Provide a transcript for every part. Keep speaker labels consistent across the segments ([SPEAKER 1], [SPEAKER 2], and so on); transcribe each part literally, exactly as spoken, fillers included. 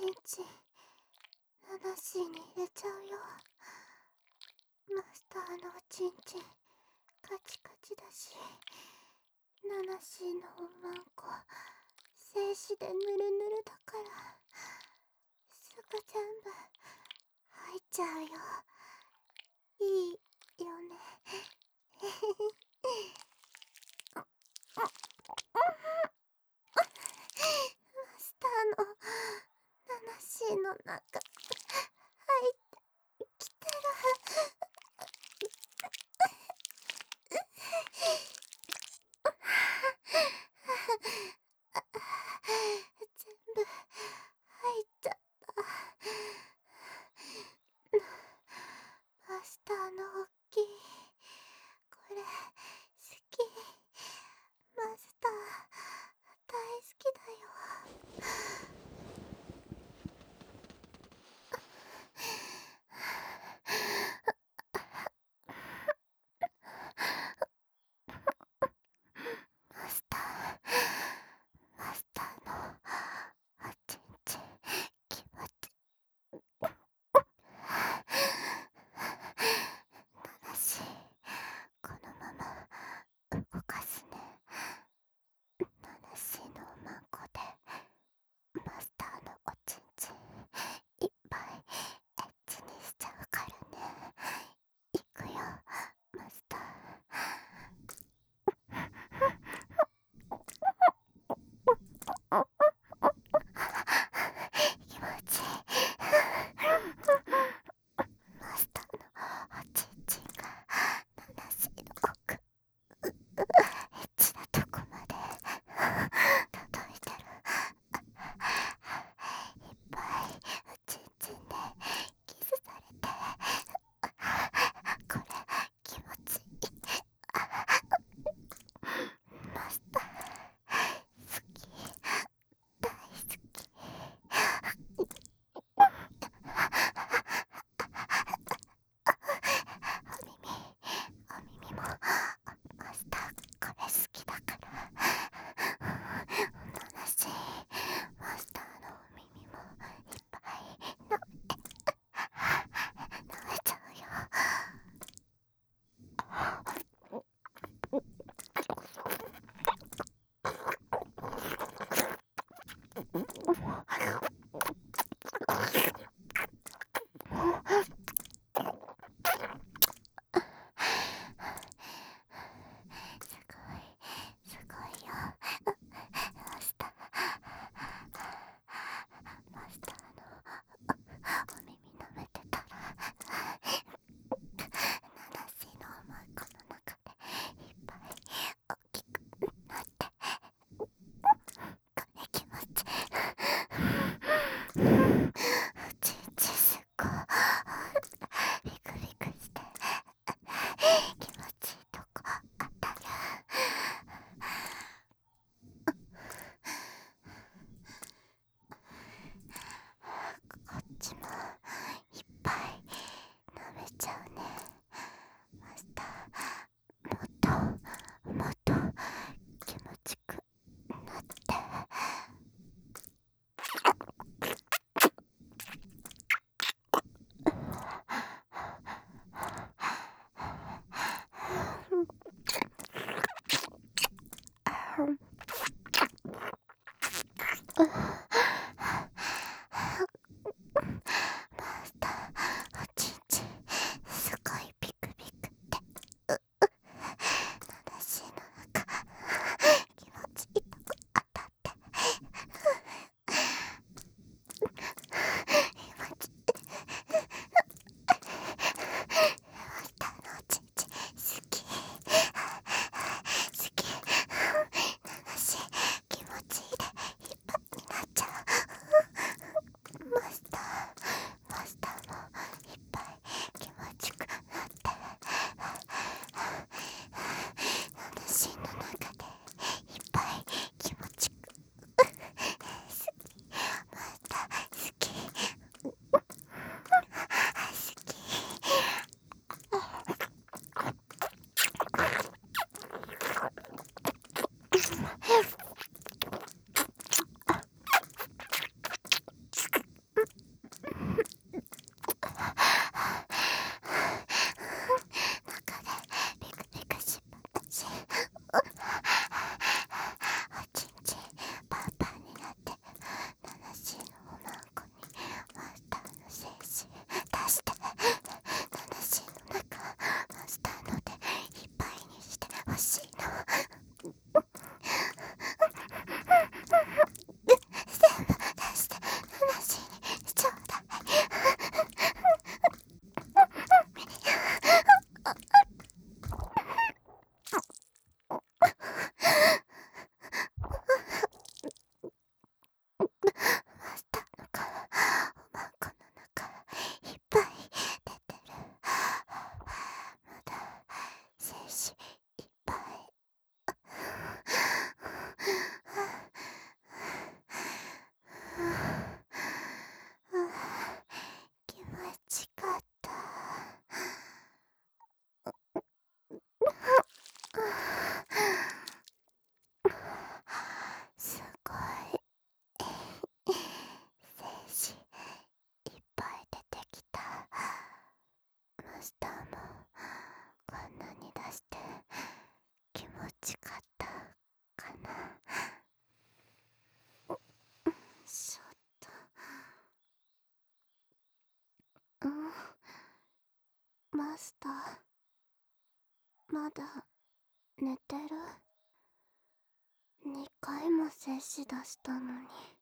[SPEAKER 1] ちんちんナナシーに入れちゃうよ。マスターのおちんちんカチカチだし、ナナシーのおまんこ精子でぬるぬるだからすぐ全部入っちゃうよ。いいよね。マスターのナナシーの中入ってきたら全部入っちゃった。マスターのおっきいこれ好き。マスター大好きだよ。マスターマスターのおちんちん気持ちナナシーこのまま動かすね。ナナシーのおまんこでマスターのおちんちんいっぱいエッチにしちゃうからね。いくよマスター。気持ちいい。マスターのおちんちんがナナシーの奥エッチなとこまで届いてる。いっぱいおちんちんでキスされてこれ気持ちいい。マスター好き大好き。お耳お耳もマスターこれ好きだから。ナナシーマスターのお耳もいっぱい舐め舐めちゃうよ。すごいすごいよマスター。マスターのお耳舐めてたらナナシーのおまんこの中でいっぱい大きくなってこれ気持ちいい。 マスター、まだ寝てる？にかいも摂し出したのに。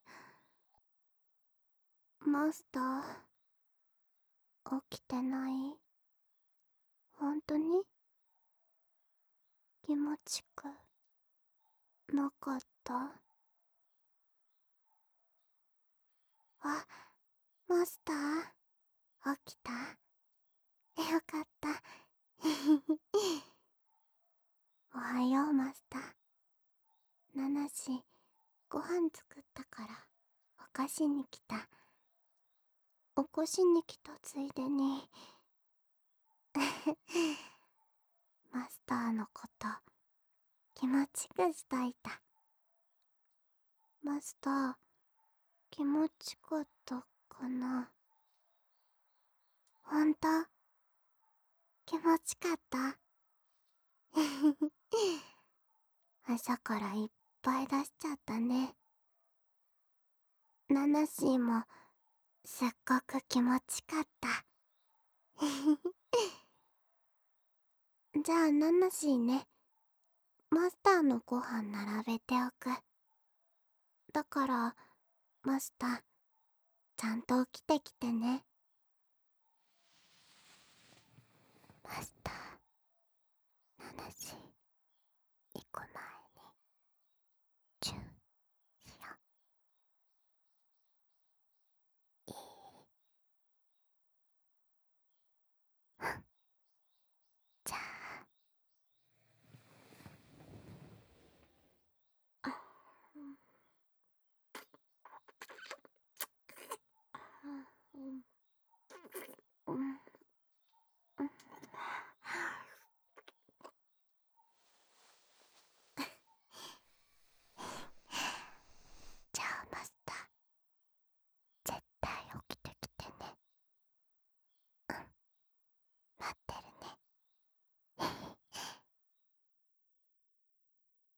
[SPEAKER 1] マスター、起きてない？ほんとに？気持ちくなかった？あ、マスター、起きた？よかった。おはよう、マスター。ナナシ、ご飯作ったからお菓子に来た。起こしに来たついでにマスターのこと気持ちくしといた。マスター、気持ちかったかな？ほんと？気持ちかった？朝からいっぱい出しちゃったね。ナナシーもすっごく気持ちかった。じゃあナナシーね、マスターのご飯並べておく。だからマスター、ちゃんと起きてきてね。マスター、ナナシー。